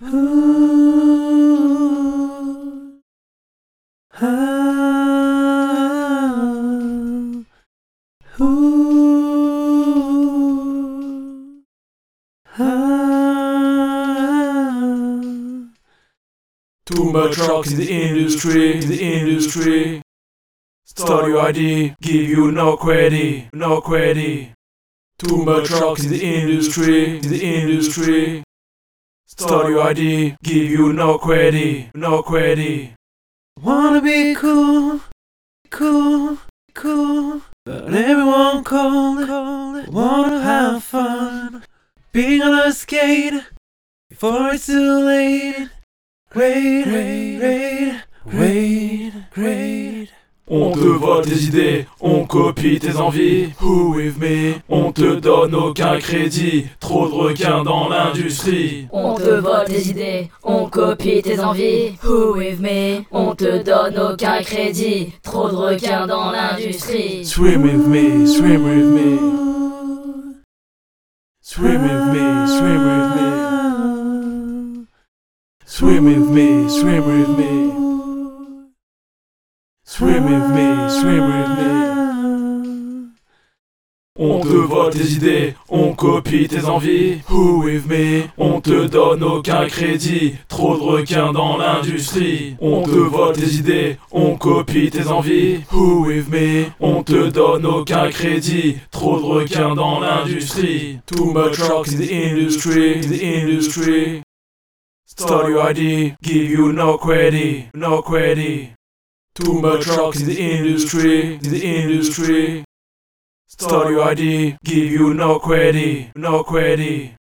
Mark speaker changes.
Speaker 1: Too much talk in the industry. Start your ID, give you no credit. Too much talk in the industry. Start your ID, give you no credit.
Speaker 2: Wanna be cool, but everyone cold. Wanna have fun, being on a skate before it's too late. Wait.
Speaker 1: On te vole tes idées, on copie tes envies. Who with me? On te donne aucun crédit. Trop de requins dans l'industrie.
Speaker 3: On te vole tes idées, on copie tes envies. Who with me? On te donne aucun crédit. Trop de requins dans l'industrie.
Speaker 1: Swim with me, swim with me. Swim with me, swim with me. Swim with me, swim with me. Swim with me, swim with me. On te vole tes idées, on copie tes envies. Who with me? On te donne aucun crédit. Trop de requins dans l'industrie. On te vole tes idées, on copie tes envies. Who with me? On te donne aucun crédit. Trop de requins dans l'industrie. Too much talk in the industry. Start your ID, give you no credit. Too much talk in the industry. Start your ID, give you no credit.